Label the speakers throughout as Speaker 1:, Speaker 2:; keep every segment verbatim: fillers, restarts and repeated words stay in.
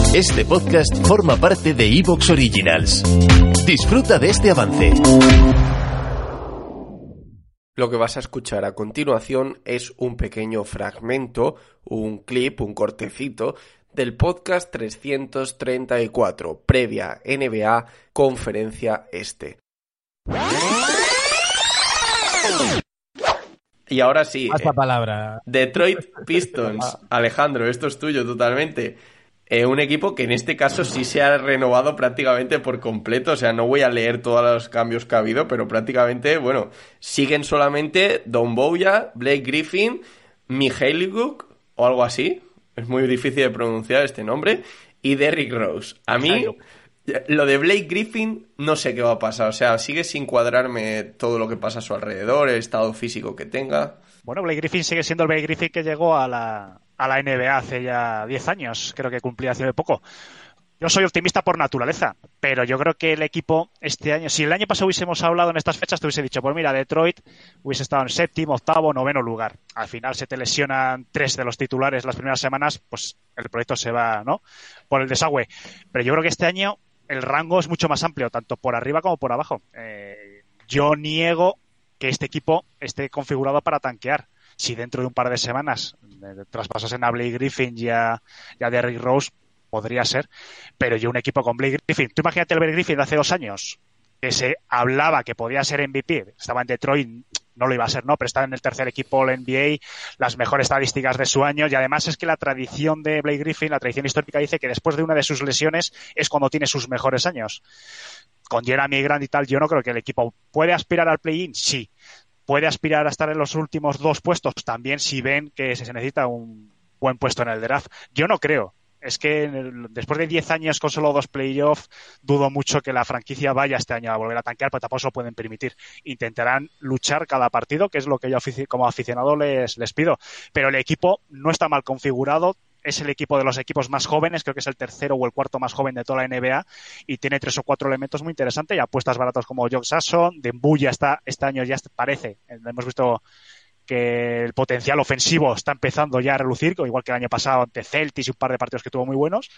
Speaker 1: Este podcast forma parte de iVoox Originals. Disfruta de este avance.
Speaker 2: Lo que vas a escuchar a continuación es un pequeño fragmento, un clip, un cortecito del podcast trescientos treinta y cuatro, previa N B A Conferencia Este. Y ahora sí,
Speaker 3: Hasta palabra.
Speaker 2: Detroit Pistons. Alejandro, esto es tuyo totalmente. Eh, un equipo que en este caso sí se ha renovado prácticamente por completo. O sea, no voy a leer todos los cambios que ha habido, pero prácticamente, bueno, siguen solamente Don Bouya, Blake Griffin, Mihailovic o algo así. Es muy difícil de pronunciar este nombre. Y Derrick Rose. A mí, lo de Blake Griffin, no sé qué va a pasar. O sea, sigue sin cuadrarme todo lo que pasa a su alrededor, el estado físico que tenga.
Speaker 4: Bueno, Blake Griffin sigue siendo el Blake Griffin que llegó a la, a la N B A hace ya diez años. Creo que cumplía hace poco. Yo soy optimista por naturaleza, pero yo creo que el equipo este año, si el año pasado hubiésemos hablado en estas fechas, te hubiese dicho, pues mira, Detroit hubiese estado en séptimo, octavo, noveno lugar. Al final se te lesionan tres de los titulares las primeras semanas, pues el proyecto se va, ¿no?, por el desagüe. Pero yo creo que este año el rango es mucho más amplio, tanto por arriba como por abajo. Eh, yo niego que este equipo esté configurado para tanquear. Si dentro de un par de semanas eh, traspasasen a Blake Griffin y a, y a Derrick Rose, podría ser, pero yo un equipo con Blake Griffin, tú imagínate el Blake Griffin de hace dos años, que se hablaba que podía ser M V P, estaba en Detroit, no lo iba a ser, no, pero estaba en el tercer equipo All N B A, las mejores estadísticas de su año, y además es que la tradición de Blake Griffin, la tradición histórica dice que después de una de sus lesiones es cuando tiene sus mejores años. Con Jeremy Grant y tal, yo no creo que el equipo puede aspirar al play-in, sí. Puede aspirar a estar en los últimos dos puestos, también si ven que se necesita un buen puesto en el draft. Yo no creo. Es que después de diez años con solo dos playoffs, dudo mucho que la franquicia vaya este año a volver a tanquear, pero tampoco se lo pueden permitir. Intentarán luchar cada partido, que es lo que yo como aficionado les, les pido. Pero el equipo no está mal configurado. Es el equipo de los equipos más jóvenes, creo que es el tercero o el cuarto más joven de toda la N B A, y tiene tres o cuatro elementos muy interesantes, y apuestas baratas como Jock Sasson, Dembuya está este año ya parece, hemos visto que el potencial ofensivo está empezando ya a relucir, igual que el año pasado ante Celtics y un par de partidos que tuvo muy buenos,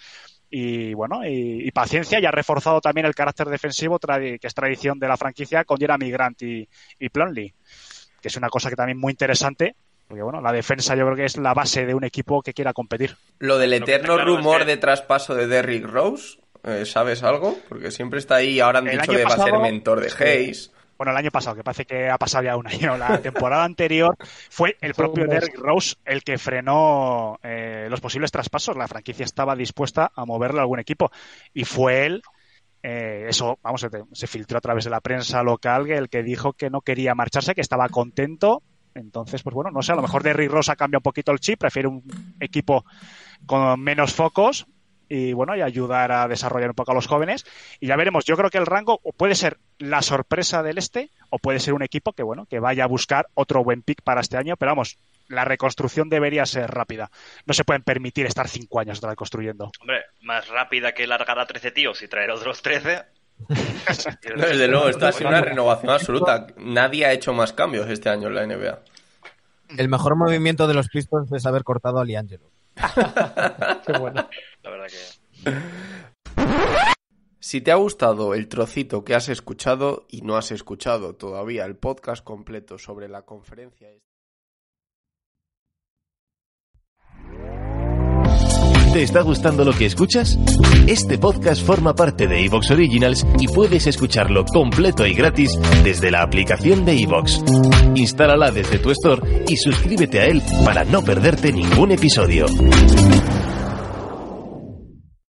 Speaker 4: y bueno, y, y paciencia, y ha reforzado también el carácter defensivo que es tradición de la franquicia con Jeremy Grant y, y Plumlee, que es una cosa que también muy interesante. Porque bueno, la defensa yo creo que es la base de un equipo que quiera competir.
Speaker 2: Lo del eterno
Speaker 5: claro
Speaker 2: rumor
Speaker 5: es que...
Speaker 2: de traspaso de Derrick Rose, eh, ¿sabes algo? Porque siempre está ahí, ahora han
Speaker 4: el
Speaker 2: dicho que
Speaker 4: pasado,
Speaker 2: va a ser mentor de Hayes.
Speaker 4: Bueno, el año pasado, que parece que ha pasado ya un año, la temporada anterior, fue el propio Derrick Rose el que frenó eh, los posibles traspasos. La franquicia estaba dispuesta a moverle a algún equipo y fue él. Eh, eso, vamos, se, se filtró a través de la prensa local, el que dijo que no quería marcharse, que estaba contento. Entonces, pues bueno, no sé, a lo mejor Derrick Rose ha cambiado un poquito el chip, prefiere un equipo con menos focos y bueno, y ayudar a desarrollar un poco a los jóvenes, y ya veremos. Yo creo que el rango o puede ser la sorpresa del este o puede ser un equipo que bueno, que vaya a buscar otro buen pick para este año, pero vamos, la reconstrucción debería ser rápida. No se pueden permitir estar cinco años otra vez construyendo.
Speaker 5: Hombre, más rápida que largar a trece tíos y traer otros trece.
Speaker 2: No, desde luego, esto ha sido una renovación absoluta. Nadie ha hecho más cambios este año en la N B A.
Speaker 3: El mejor movimiento de los Pistons es haber cortado a LiAngelo.
Speaker 6: Qué bueno.
Speaker 5: La verdad que...
Speaker 2: Si te ha gustado el trocito que has escuchado y no has escuchado todavía el podcast completo sobre la conferencia...
Speaker 1: ¿Te está gustando lo que escuchas? Este podcast forma parte de iVoox Originals y puedes escucharlo completo y gratis desde la aplicación de iVoox. Instálala desde tu store y suscríbete a él para no perderte ningún episodio.